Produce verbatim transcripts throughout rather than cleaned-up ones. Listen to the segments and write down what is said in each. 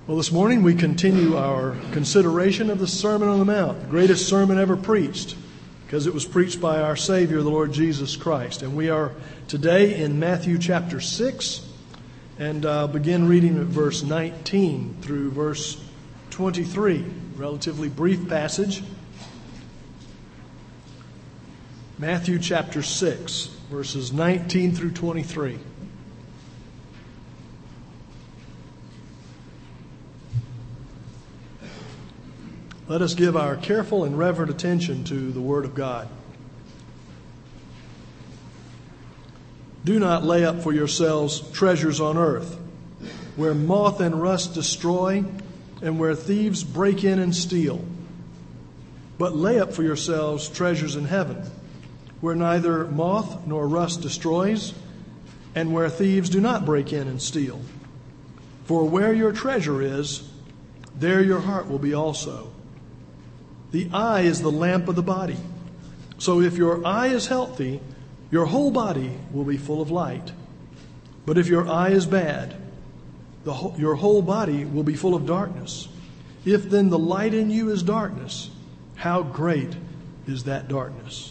Well, this morning we continue our consideration of the Sermon on the Mount, the greatest sermon ever preached, because it was preached by our Savior, the Lord Jesus Christ. And we are today in Matthew chapter six, and uh, begin reading at verse nineteen through verse twenty-three. Relatively brief passage. Matthew chapter six, verses nineteen through twenty-three. Let us give our careful and reverent attention to the Word of God. Do not lay up for yourselves treasures on earth, where moth and rust destroy, and where thieves break in and steal. But lay up for yourselves treasures in heaven, where neither moth nor rust destroys, and where thieves do not break in and steal. For where your treasure is, there your heart will be also. The eye is the lamp of the body. So if your eye is healthy, your whole body will be full of light. But if your eye is bad, the whole, your whole body will be full of darkness. If then the light in you is darkness, how great is that darkness?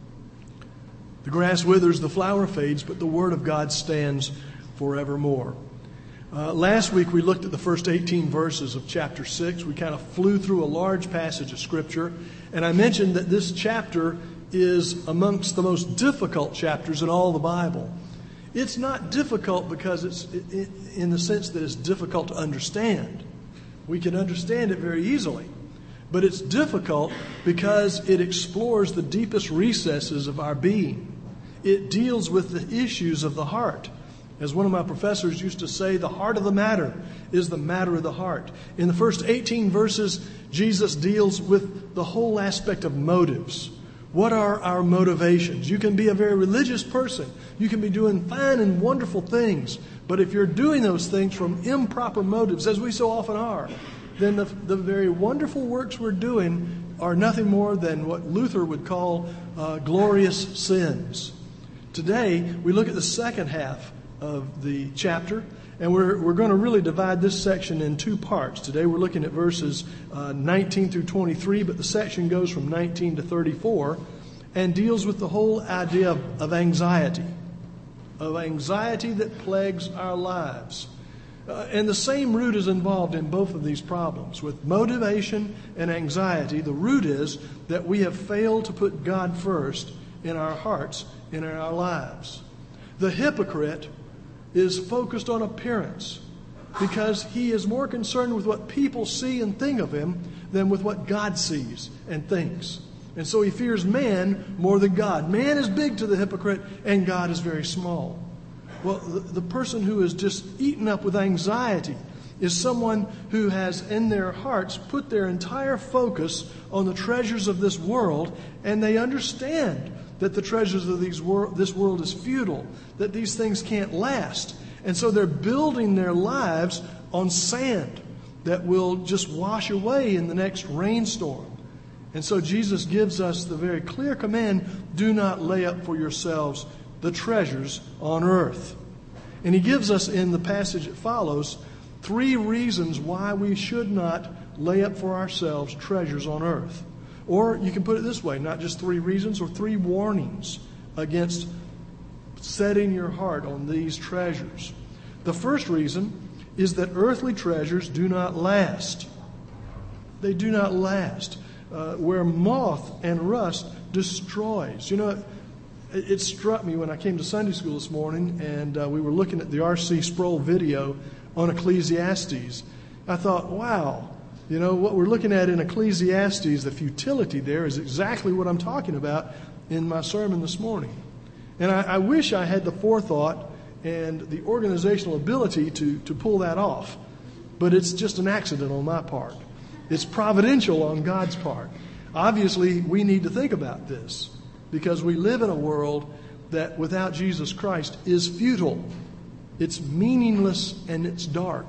The grass withers, the flower fades, but the word of God stands forevermore. Uh, last week we looked at the first eighteen verses of chapter six. We kind of flew through a large passage of Scripture. And I mentioned that this chapter is amongst the most difficult chapters in all the Bible. It's not difficult because it's in the sense that it's difficult to understand. We can understand it very easily. But it's difficult because it explores the deepest recesses of our being. It deals with the issues of the heart. As one of my professors used to say, the heart of the matter is the matter of the heart. In the first eighteen verses, Jesus deals with the whole aspect of motives. What are our motivations? You can be a very religious person. You can be doing fine and wonderful things. But if you're doing those things from improper motives, as we so often are, then the, the very wonderful works we're doing are nothing more than what Luther would call uh, glorious sins. Today, we look at the second half of the chapter, and we're we're going to really divide this section in two parts. Today we're looking at verses uh, nineteen through twenty-three, but the section goes from nineteen to thirty-four and deals with the whole idea of, of anxiety, of anxiety that plagues our lives. Uh, and the same root is involved in both of these problems. With motivation and anxiety, the root is that we have failed to put God first in our hearts and in our lives. The hypocrite is focused on appearance because he is more concerned with what people see and think of him than with what God sees and thinks. And so he fears man more than God. Man is big to the hypocrite and God is very small. Well, the, the person who is just eaten up with anxiety is someone who has in their hearts put their entire focus on the treasures of this world, and they understand that the treasures of these wor- this world is futile, that these things can't last. And so they're building their lives on sand that will just wash away in the next rainstorm. And so Jesus gives us the very clear command, do not lay up for yourselves the treasures on earth. And he gives us in the passage that follows three reasons why we should not lay up for ourselves treasures on earth. Or you can put it this way, not just three reasons, or three warnings against setting your heart on these treasures. The first reason is that earthly treasures do not last. They do not last. Uh, where moth and rust destroys. You know, it, it struck me when I came to Sunday school this morning and uh, we were looking at the R C Sproul video on Ecclesiastes. I thought, wow. You know, what we're looking at in Ecclesiastes, the futility there is exactly what I'm talking about in my sermon this morning. And I, I wish I had the forethought and the organizational ability to, to pull that off. But it's just an accident on my part. It's providential on God's part. Obviously, we need to think about this because we live in a world that without Jesus Christ is futile. It's meaningless and it's dark.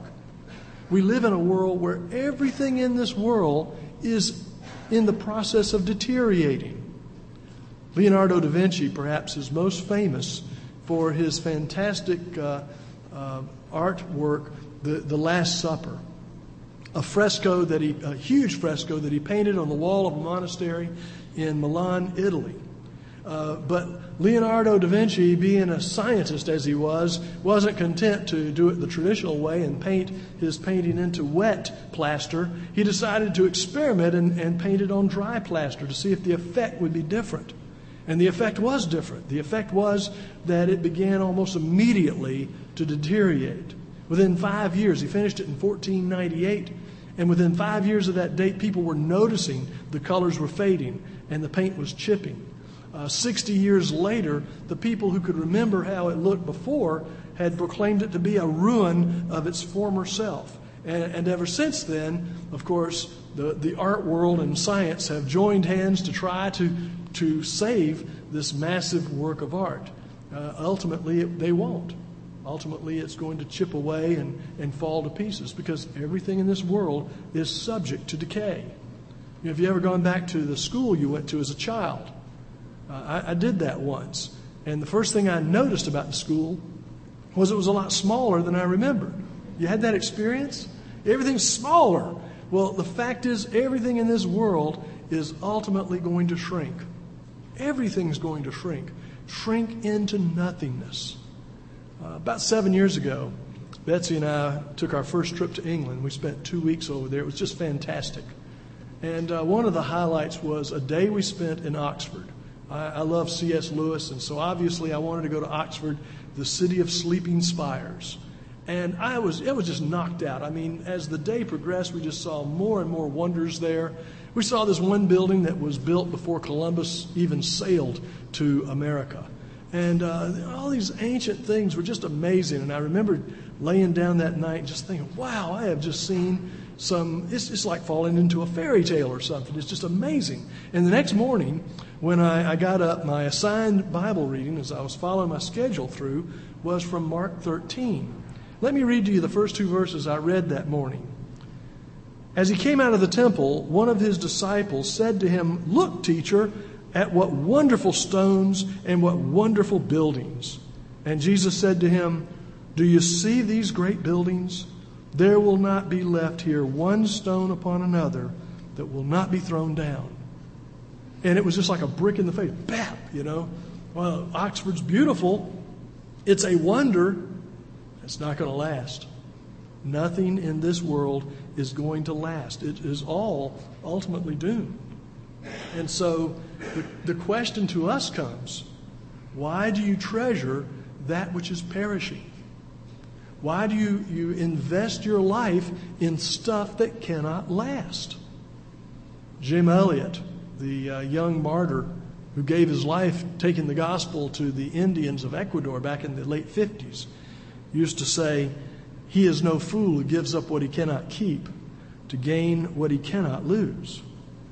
We live in a world where everything in this world is in the process of deteriorating. Leonardo da Vinci, perhaps, is most famous for his fantastic uh, uh, artwork, the, the Last Supper. a fresco that he, a huge fresco that he painted on the wall of a monastery in Milan, Italy. Uh, but Leonardo da Vinci, being a scientist as he was, wasn't content to do it the traditional way and paint his painting into wet plaster. He decided to experiment and, and paint it on dry plaster to see if the effect would be different. And the effect was different. The effect was that it began almost immediately to deteriorate. Within five years, he finished it in fourteen ninety-eight, and within five years of that date, people were noticing the colors were fading and the paint was chipping. Uh, sixty years later, the people who could remember how it looked before had proclaimed it to be a ruin of its former self. And, and ever since then, of course, the, the art world and science have joined hands to try to, to save this massive work of art. Uh, ultimately, it, they won't. Ultimately, it's going to chip away and, and fall to pieces because everything in this world is subject to decay. You know, have you ever gone back to the school you went to as a child? Uh, I, I did that once. And the first thing I noticed about the school was it was a lot smaller than I remembered. You had that experience? Everything's smaller. Well, the fact is, everything in this world is ultimately going to shrink. Everything's going to shrink. Shrink into nothingness. Uh, about seven years ago, Betsy and I took our first trip to England. We spent two weeks over there. It was just fantastic. And uh, one of the highlights was a day we spent in Oxford. I, I love C S Lewis, and so obviously I wanted to go to Oxford, the city of sleeping spires. And I was, it was just knocked out. I mean, as the day progressed, we just saw more and more wonders there. We saw this one building that was built before Columbus even sailed to America. And uh, all these ancient things were just amazing. And I remember laying down that night and just thinking, wow, I have just seen some, it's just like falling into a fairy tale or something. It's just amazing. And the next morning, when I, I got up, my assigned Bible reading, as I was following my schedule through, was from Mark thirteen. Let me read to you the first two verses I read that morning. As he came out of the temple, one of his disciples said to him, "Look, teacher, at what wonderful stones and what wonderful buildings." And Jesus said to him, "Do you see these great buildings? There will not be left here one stone upon another that will not be thrown down." And it was just like a brick in the face. Bap, you know. Well, Oxford's beautiful. It's a wonder. It's not going to last. Nothing in this world is going to last. It is all ultimately doomed. And so the, the question to us comes, why do you treasure that which is perishing? Why do you, you invest your life in stuff that cannot last? Jim Elliot, the uh, young martyr who gave his life taking the gospel to the Indians of Ecuador back in the late fifties, used to say, "He is no fool who gives up what he cannot keep to gain what he cannot lose."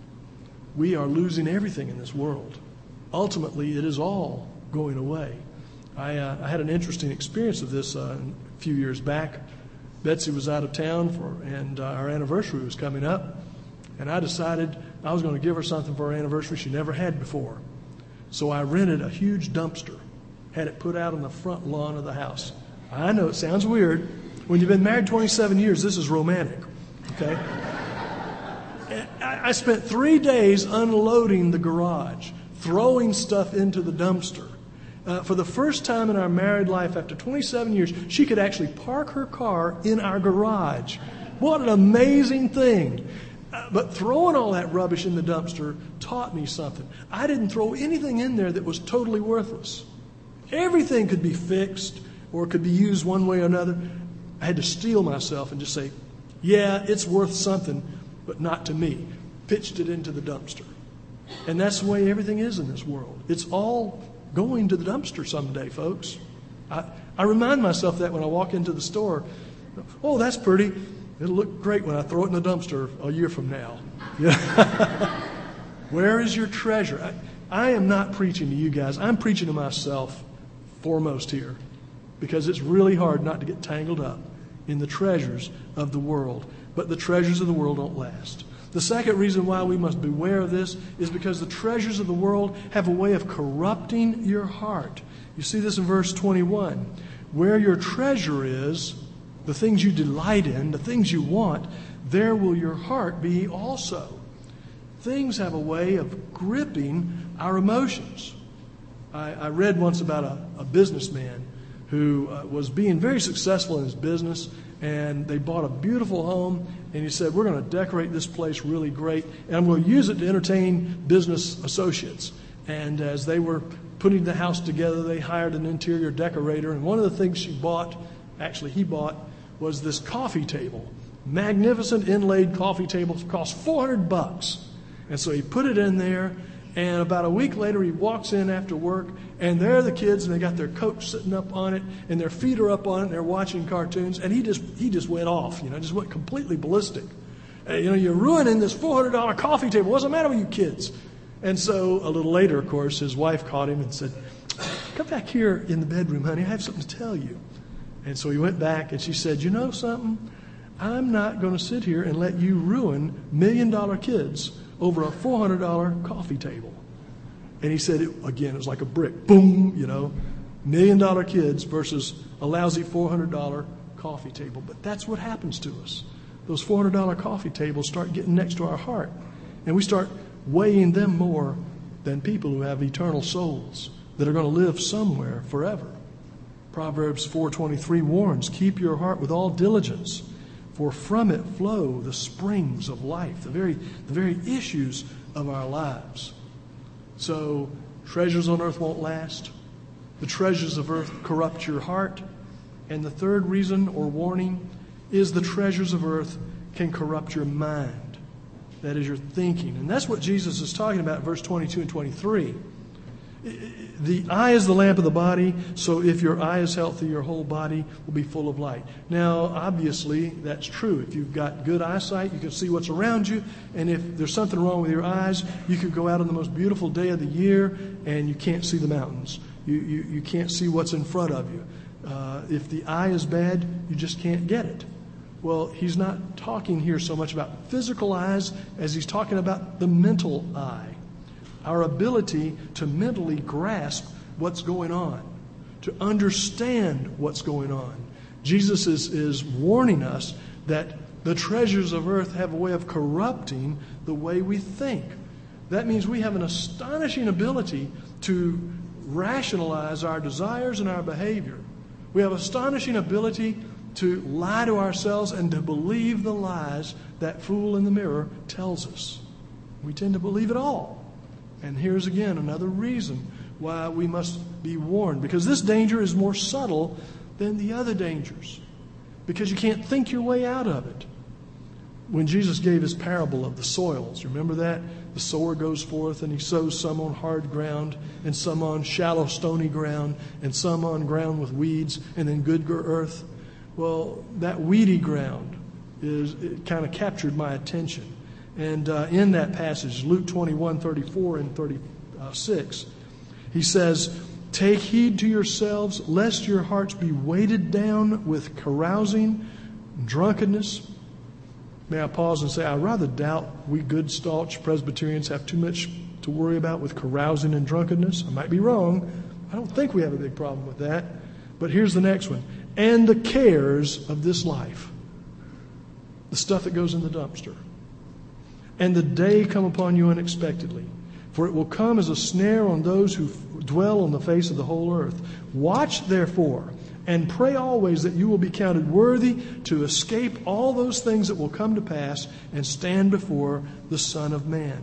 We are losing everything in this world. Ultimately, it is all going away. I, uh, I had an interesting experience of this uh, a few years back. Betsy was out of town, for, and uh, our anniversary was coming up. And I decided I was going to give her something for her anniversary she never had before. So I rented a huge dumpster, had it put out on the front lawn of the house. I know it sounds weird. When you've been married twenty-seven years, this is romantic, okay? I spent three days unloading the garage, throwing stuff into the dumpster. Uh, for the first time in our married life, after twenty-seven years, she could actually park her car in our garage. What an amazing thing. Uh, but throwing all that rubbish in the dumpster taught me something. I didn't throw anything in there that was totally worthless. Everything could be fixed or could be used one way or another. I had to steel myself and just say, yeah, it's worth something, but not to me. Pitched it into the dumpster. And that's the way everything is in this world. It's all going to the dumpster someday, folks. I, I remind myself that when I walk into the store. Oh, that's pretty. It'll look great when I throw it in the dumpster a year from now. Yeah. Where is your treasure? I, I am not preaching to you guys. I'm preaching to myself foremost here, because it's really hard not to get tangled up in the treasures of the world. But the treasures of the world don't last. The second reason why we must beware of this is because the treasures of the world have a way of corrupting your heart. You see this in verse twenty-one. Where your treasure is, the things you delight in, the things you want, there will your heart be also. Things have a way of gripping our emotions. I, I read once about a, a businessman who uh, was being very successful in his business, and they bought a beautiful home, and he said, we're going to decorate this place really great, and I'm going to use it to entertain business associates. And as they were putting the house together, they hired an interior decorator, and one of the things she bought, actually he bought, was this coffee table. Magnificent inlaid coffee table, cost four hundred bucks. And so he put it in there, and about a week later he walks in after work, and there are the kids, and they got their coats sitting up on it, and their feet are up on it, and they're watching cartoons, and he just he just went off, you know, just went completely ballistic. Uh, you know, you're ruining this four hundred dollars coffee table. What's the matter with you kids? And so a little later, of course, his wife caught him and said, come back here in the bedroom, honey. I have something to tell you. And so he went back, and she said, you know something? I'm not going to sit here and let you ruin million-dollar kids over a four hundred dollars coffee table. And he said, it, again, it was like a brick. Boom, you know, million-dollar kids versus a lousy four hundred dollars coffee table. But that's what happens to us. Those four hundred dollars coffee tables start getting next to our heart, and we start weighing them more than people who have eternal souls that are going to live somewhere forever. Proverbs four twenty-three warns, keep your heart with all diligence, for from it flow the springs of life, the very, the very issues of our lives. So treasures on earth won't last. The treasures of earth corrupt your heart. And the third reason or warning is the treasures of earth can corrupt your mind. That is your thinking. And that's what Jesus is talking about in verse twenty-two and twenty-three. The eye is the lamp of the body, so if your eye is healthy, your whole body will be full of light. Now, obviously, that's true. If you've got good eyesight, you can see what's around you. And if there's something wrong with your eyes, you could go out on the most beautiful day of the year and you can't see the mountains. You, you, you can't see what's in front of you. Uh, if the eye is bad, you just can't get it. Well, he's not talking here so much about physical eyes as he's talking about the mental eye. Our ability to mentally grasp what's going on, to understand what's going on. Jesus is, is warning us that the treasures of earth have a way of corrupting the way we think. That means we have an astonishing ability to rationalize our desires and our behavior. We have astonishing ability to lie to ourselves and to believe the lies that fool in the mirror tells us. We tend to believe it all. And here's again another reason why we must be warned. Because this danger is more subtle than the other dangers. Because you can't think your way out of it. When Jesus gave his parable of the soils, remember that? The sower goes forth and he sows some on hard ground and some on shallow stony ground and some on ground with weeds and then good earth. Well, that weedy ground is it kind of captured my attention. And uh, in that passage, Luke twenty-one, thirty-four and thirty-six, he says, take heed to yourselves, lest your hearts be weighted down with carousing, drunkenness. May I pause and say, I rather doubt we good, staunch Presbyterians have too much to worry about with carousing and drunkenness. I might be wrong. I don't think we have a big problem with that. But here's the next one. And the cares of this life. The stuff that goes in the dumpster. And the day come upon you unexpectedly. For it will come as a snare on those who dwell on the face of the whole earth. Watch therefore, and pray always that you will be counted worthy to escape all those things that will come to pass and stand before the Son of Man.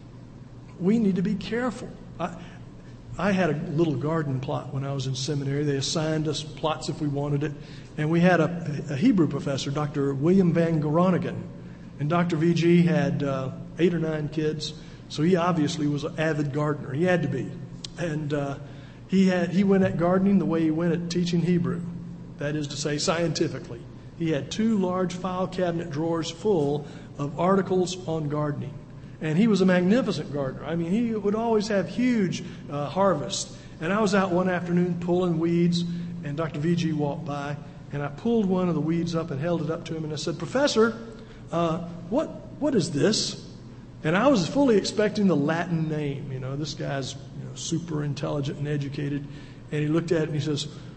We need to be careful. I, I had a little garden plot when I was in seminary. They assigned us plots if we wanted it. And we had a, a Hebrew professor, Doctor William Van Groningen. And Doctor V G had uh, eight or nine kids, so he obviously was an avid gardener. He had to be. And uh, he had he went at gardening the way he went at teaching Hebrew. That is to say, scientifically. He had two large file cabinet drawers full of articles on gardening. And he was a magnificent gardener. I mean, he would always have huge uh, harvests. And I was out one afternoon pulling weeds, and Doctor V G walked by, and I pulled one of the weeds up and held it up to him, and I said, Professor, Uh, what what is this? And I was fully expecting the Latin name. You know, this guy's you know, super intelligent and educated. And he looked at it and he says,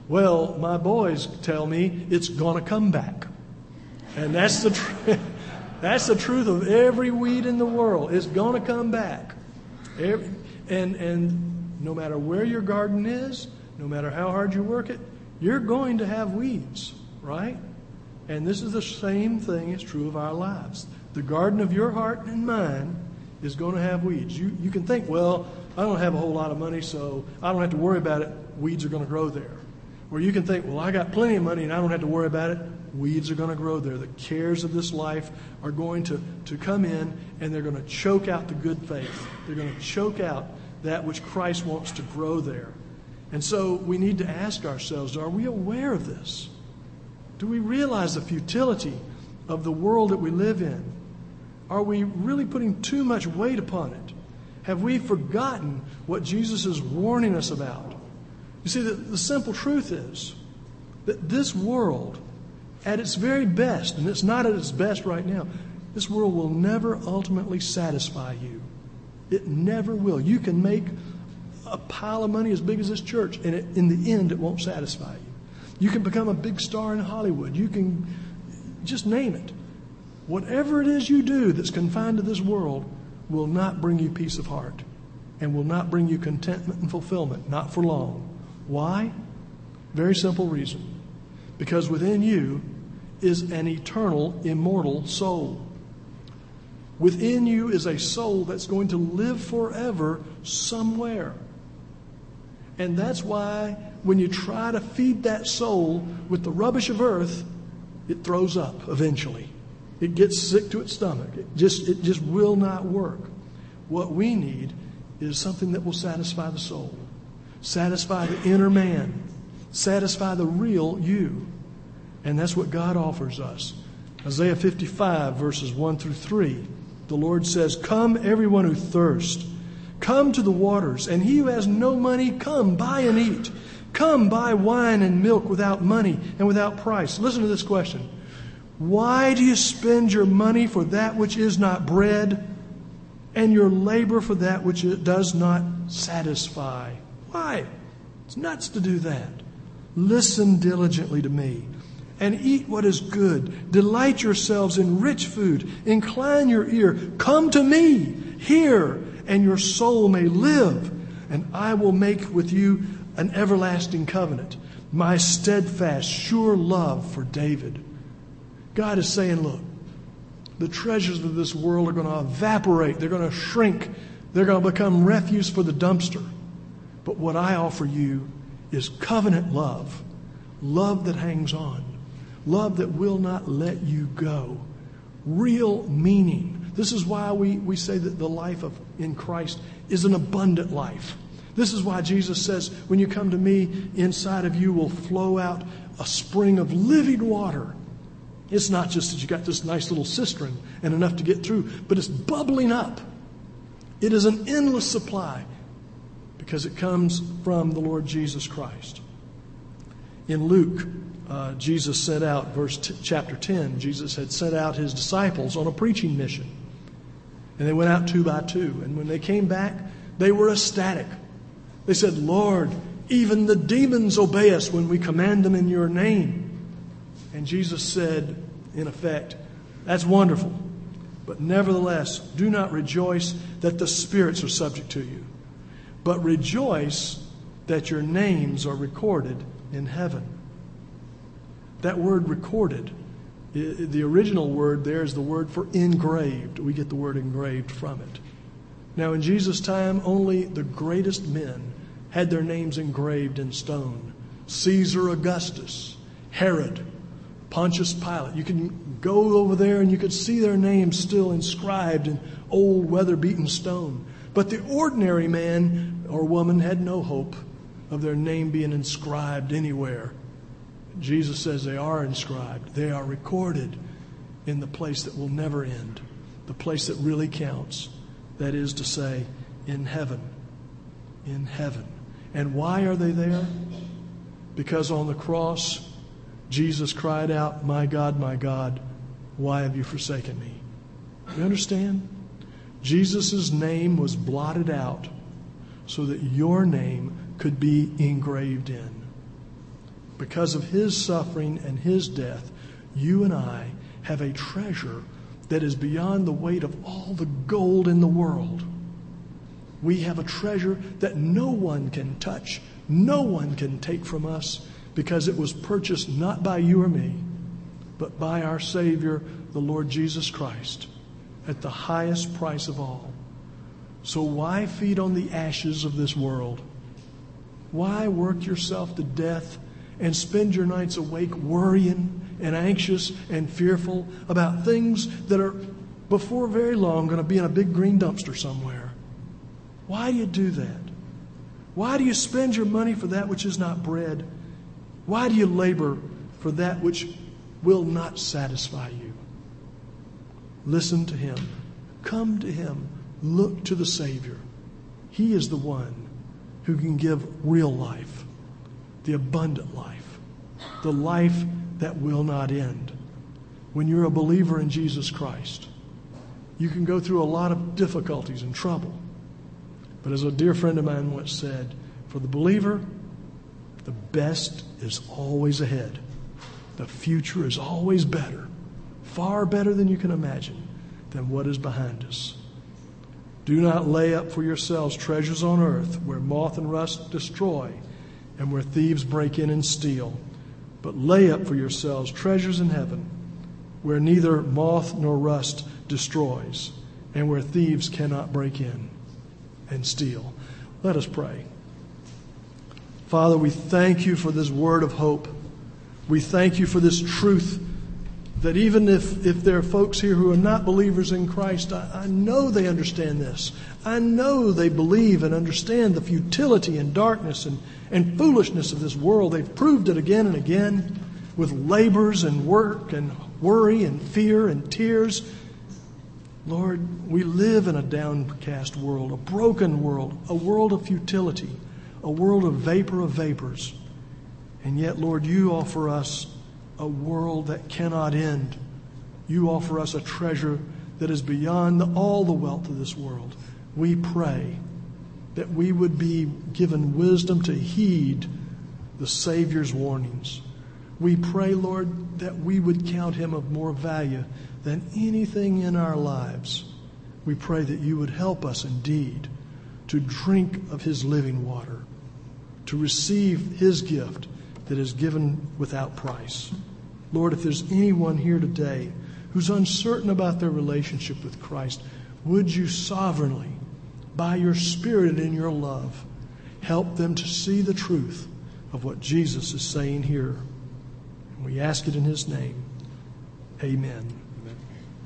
Well, my boys tell me it's going to come back. And that's the tr- that's the truth of every weed in the world. It's going to come back. Every, and and no matter where your garden is, no matter how hard you work it, you're going to have weeds, right? And this is the same thing is true of our lives. The garden of your heart and mine is going to have weeds. You you can think, well, I don't have a whole lot of money, so I don't have to worry about it. Weeds are going to grow there. Or you can think, well, I got plenty of money and I don't have to worry about it. Weeds are going to grow there. The cares of this life are going to, to come in, and they're going to choke out the good faith. They're going to choke out that which Christ wants to grow there. And so we need to ask ourselves, are we aware of this? Do we realize the futility of the world that we live in? Are we really putting too much weight upon it? Have we forgotten what Jesus is warning us about? You see, the, the simple truth is that this world, at its very best, and it's not at its best right now, this world will never ultimately satisfy you. It never will. You can make a pile of money as big as this church, and it, in the end, it won't satisfy you. You can become a big star in Hollywood. You can just name it. Whatever it is you do that's confined to this world will not bring you peace of heart and will not bring you contentment and fulfillment, not for long. Why? Very simple reason. Because within you is an eternal, immortal soul. Within you is a soul that's going to live forever somewhere. And that's why when you try to feed that soul with the rubbish of earth, it throws up eventually. It gets sick to its stomach. It just, it just will not work. What we need is something that will satisfy the soul, satisfy the inner man, satisfy the real you. And that's what God offers us. Isaiah fifty-five, verses one through three, the Lord says, "Come, everyone who thirsts, come to the waters, and he who has no money, come, buy and eat. Come, buy wine and milk without money and without price." Listen to this question. Why do you spend your money for that which is not bread, and your labor for that which it does not satisfy? Why? It's nuts to do that. Listen diligently to me and eat what is good. Delight yourselves in rich food. Incline your ear. Come to me. Hear, and your soul may live. And I will make with you an everlasting covenant, my steadfast, sure love for David. God is saying, look, the treasures of this world are going to evaporate. They're going to shrink. They're going to become refuse for the dumpster. But what I offer you is covenant love, love that hangs on, love that will not let you go, real meaning. This is why we, we say that the life of in Christ is an abundant life. This is why Jesus says, when you come to me, inside of you will flow out a spring of living water. It's not just that you got this nice little cistern and enough to get through, but it's bubbling up. It is an endless supply because it comes from the Lord Jesus Christ. In Luke, uh, Jesus sent out, verse t- chapter ten, Jesus had sent out his disciples on a preaching mission. And they went out two by two. And when they came back, they were ecstatic. They said, "Lord, even the demons obey us when we command them in your name." And Jesus said, in effect, "That's wonderful. But nevertheless, do not rejoice that the spirits are subject to you, but rejoice that your names are recorded in heaven." That word recorded, the original word there is the word for engraved. We get the word engraved from it. Now, in Jesus' time, only the greatest men had their names engraved in stone. Caesar Augustus, Herod, Pontius Pilate. You can go over there and you could see their names still inscribed in old weather-beaten stone. But the ordinary man or woman had no hope of their name being inscribed anywhere. Jesus says they are inscribed. They are recorded in the place that will never end, the place that really counts. That is to say, in heaven. In heaven. And why are they there? Because on the cross, Jesus cried out, "My God, my God, why have you forsaken me?" You understand? Jesus' name was blotted out so that your name could be engraved in. because of his suffering and his death, you and I have a treasure that is beyond the weight of all the gold in the world. We have a treasure that no one can touch, no one can take from us, because it was purchased not by you or me, but by our Savior, the Lord Jesus Christ, at the highest price of all. So why feed on the ashes of this world? Why work yourself to death and spend your nights awake worrying and anxious and fearful about things that are before very long going to be in a big green dumpster somewhere? Why do you do that? Why do you spend your money for that which is not bread? Why do you labor for that which will not satisfy you? Listen to him. Come to him. Look to the Savior. He is the one who can give real life, the abundant life, the life that will not end. When you're a believer in Jesus Christ, you can go through a lot of difficulties and trouble. But as a dear friend of mine once said, for the believer, the best is always ahead. The future is always better, far better than you can imagine, than what is behind us. Do not lay up for yourselves treasures on earth where moth and rust destroy and where thieves break in and steal. But lay up for yourselves treasures in heaven where neither moth nor rust destroys and where thieves cannot break in and steal. Let us pray. Father, we thank you for this word of hope. We thank you for this truth that even if, if there are folks here who are not believers in Christ, I, I know they understand this. I know they believe and understand the futility and darkness and, and foolishness of this world. They've proved it again and again with labors and work and worry and fear and tears. Lord, we live in a downcast world, a broken world, a world of futility, a world of vapor of vapors. And yet, Lord, you offer us a world that cannot end. You offer us a treasure that is beyond the, all the wealth of this world. We pray that we would be given wisdom to heed the Savior's warnings. We pray, Lord, that we would count him of more value than anything in our lives. We pray that you would help us indeed to drink of his living water, to receive his gift that is given without price. Lord, if there's anyone here today who's uncertain about their relationship with Christ, would you sovereignly, by your Spirit and in your love, help them to see the truth of what Jesus is saying here. And we ask it in his name. Amen.